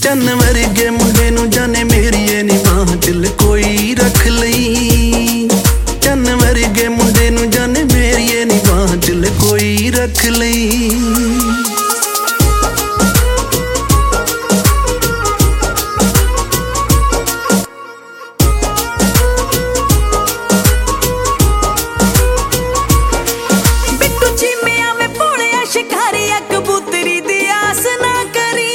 चन्न वर्गे मुंडे नू जाने मेरी नी बाह च कोई रख लई। चन्न वर्गे मुंडे नू जाने मेरी नी बाह च कोई रख लई।